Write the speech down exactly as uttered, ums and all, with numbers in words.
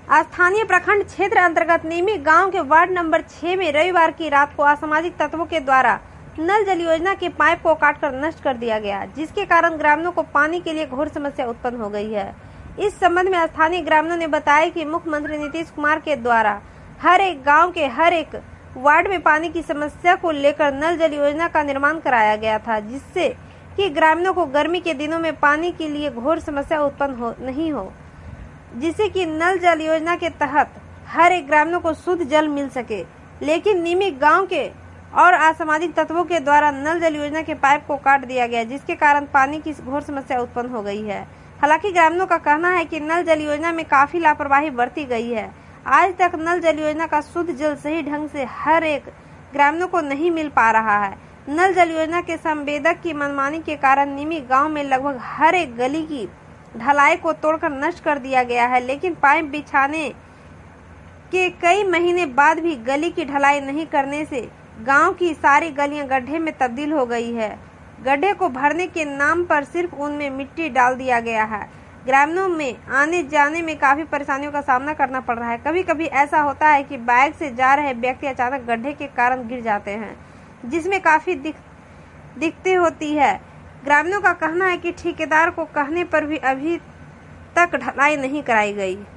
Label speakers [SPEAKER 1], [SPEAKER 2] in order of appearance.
[SPEAKER 1] स्थानीय प्रखंड क्षेत्र अंतर्गत नीमी गांव के वार्ड नंबर छह में रविवार की रात को असामाजिक तत्वों के द्वारा नल जल योजना के पाइप को काटकर नष्ट कर दिया गया, जिसके कारण ग्रामीणों को पानी के लिए घोर समस्या उत्पन्न हो गई है। इस संबंध में स्थानीय ग्रामीणों ने बताया कि मुख्यमंत्री नीतीश कुमार के द्वारा हर एक गांव के हर एक वार्ड में पानी की समस्या को लेकर नल जल योजना का निर्माण कराया गया था, जिससे कि ग्रामीणों को गर्मी के दिनों में पानी के लिए घोर समस्या उत्पन्न हो नहीं हो, जिससे कि नल जल योजना के तहत हर एक ग्रामीणों को शुद्ध जल मिल सके। लेकिन नीमी गांव के और असामाजिक तत्वों के द्वारा नल जल योजना के पाइप को काट दिया गया, जिसके कारण पानी की घोर समस्या उत्पन्न हो गई है। हालांकि ग्रामीणों का कहना है कि नल जल योजना में काफी लापरवाही बरती गई है। आज तक नल जल योजना का शुद्ध जल सही ढंग से हर एक ग्रामीणों को नहीं मिल पा रहा है। नल जल योजना के संवेदक की मनमानी के कारण नीमी गांव में लगभग हर एक गली की ढलाई को तोड़कर नष्ट कर दिया गया है, लेकिन पाइप बिछाने के कई महीने बाद भी गली की ढलाई नहीं करने से गांव की सारी गलियां गड्ढे में तब्दील हो गई है। गड्ढे को भरने के नाम पर सिर्फ उनमें मिट्टी डाल दिया गया है। ग्रामीणों में आने जाने में काफी परेशानियों का सामना करना पड़ रहा है। कभी कभी ऐसा होता है कि बाइक से जा रहे व्यक्ति अचानक गड्ढे के कारण गिर जाते हैं, जिसमें काफी दिक, दिक्कतें होती है। ग्रामीणों का कहना है कि ठेकेदार को कहने पर भी अभी तक ढलाई नहीं कराई गई।